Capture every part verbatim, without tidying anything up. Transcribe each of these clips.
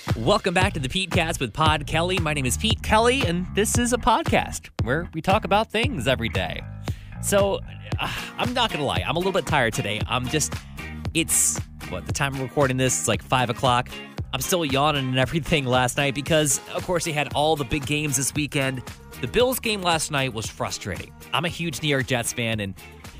Welcome back to the PeteCast with Pod Kelly. My name is Pete Kelly, and this is a podcast where we talk about things every day. So, uh, I'm not going to lie. I'm a little bit tired today. I'm just, it's, what, the time I'm recording this, it's like five o'clock. I'm still yawning and everything last night because, of course, they had all the big games this weekend. The Bills game last night was frustrating. I'm a huge New York Jets fan, and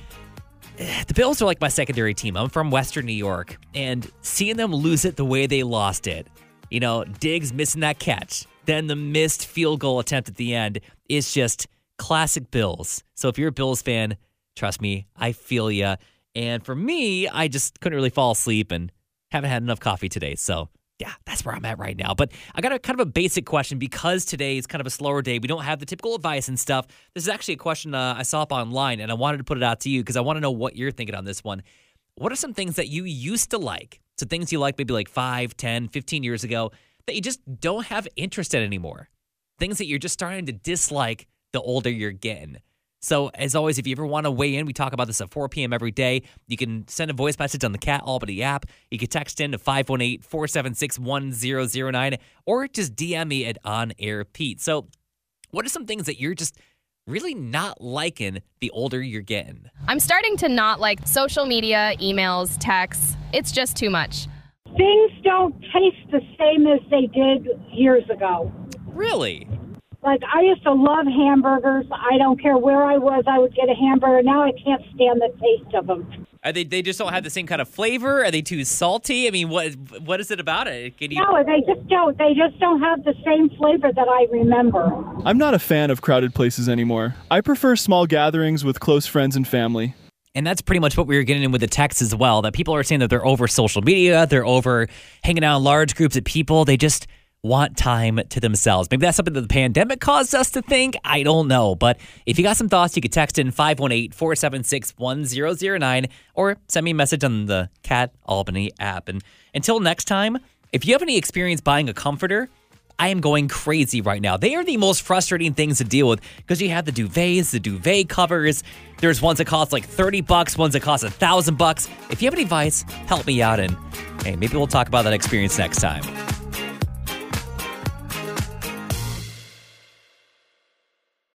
the Bills are like my secondary team. I'm from Western New York, and seeing them lose it the way they lost it, you know, Diggs missing that catch, then the missed field goal attempt at the end is just classic Bills. So if you're a Bills fan, trust me, I feel ya. And for me, I just couldn't really fall asleep and haven't had enough coffee today. So yeah, that's where I'm at right now. But I got a kind of a basic question because today is kind of a slower day. We don't have the typical advice and stuff. This is actually a question uh, I saw up online, and I wanted to put it out to you because I want to know what you're thinking on this one. What are some things that you used to like? So things you like maybe like five, ten, fifteen years ago that you just don't have interest in anymore. Things that you're just starting to dislike the older you're getting. So as always, if you ever want to weigh in, we talk about this at four p.m. every day. You can send a voice message on the Cat Albany app. You can text in to five one eight, four seven six, one zero zero nine or just D M me at On Air Pete. So what are some things that you're just really not liking the older you're getting? I'm starting to not like social media, emails, texts. It's just too much. Things don't taste the same as they did years ago. Really? Like, I used to love hamburgers. I don't care where I was, I would get a hamburger. Now I can't stand the taste of them. Are they they just don't have the same kind of flavor? Are they too salty? I mean, what what is it about it? Can you... No, they just don't. They just don't have the same flavor that I remember. I'm not a fan of crowded places anymore. I prefer small gatherings with close friends and family. And that's pretty much what we were getting in with the text as well, that people are saying that they're over social media, they're over hanging out in large groups of people. They just want time to themselves. Maybe that's something that the pandemic caused us to think. I don't know. But if you got some thoughts, you could text in five one eight, four seven six, one zero zero nine or send me a message on the Cat Albany app. And until next time, if you have any experience buying a comforter, I am going crazy right now. They are the most frustrating things to deal with because you have the duvets, the duvet covers. There's ones that cost like thirty bucks, ones that cost a thousand bucks. If you have any advice, help me out, and hey, maybe we'll talk about that experience next time.